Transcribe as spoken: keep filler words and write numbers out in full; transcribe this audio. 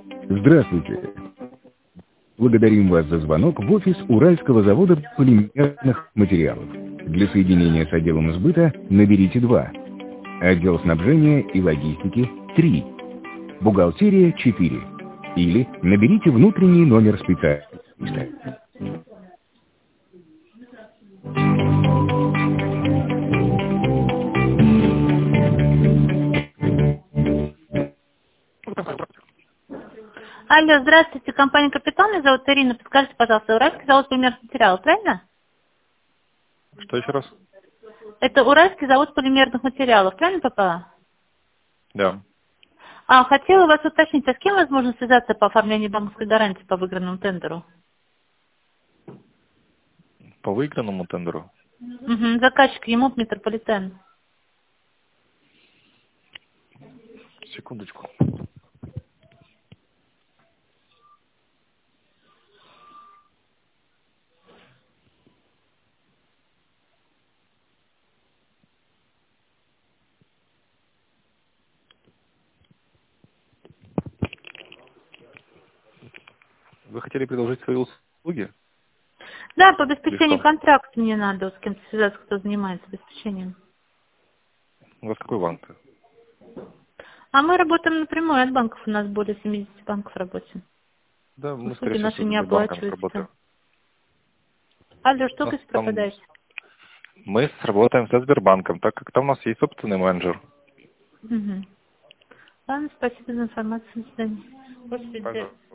Здравствуйте. Благодарим вас за звонок в офис Уральского завода полимерных материалов. Для соединения с отделом сбыта наберите два. Отдел снабжения и логистики три. Бухгалтерия четыре. Или наберите внутренний номер специалиста. Алло, здравствуйте, компания «Капитан», меня зовут Ирина. Подскажите, пожалуйста, Уральский завод полимерных материалов, правильно? Что еще раз? Это Уральский завод полимерных материалов, правильно попала? Да. А, хотела вас уточнить, а с кем возможно связаться по оформлению банковской гарантии по выигранному тендеру? По выигранному тендеру? Угу, заказчик ЕМУП «Метрополитен». Секундочку. Вы хотели предложить свои услуги? Да, по Или обеспечению что? контракта мне надо с кем-то связаться, кто занимается обеспечением. У вас какой банк? А мы работаем напрямую от банков, у нас более семидесяти банков работаем. Да, мы, скорее Услуги всего, наши с не Сбербанком оплачиваются. сработаем. Алло, что У нас вы там... пропадаете? Мы сработаем со Сбербанком, так как там у нас есть собственный менеджер. Угу. Ладно, спасибо за информацию. До свидания. После Пожалуйста.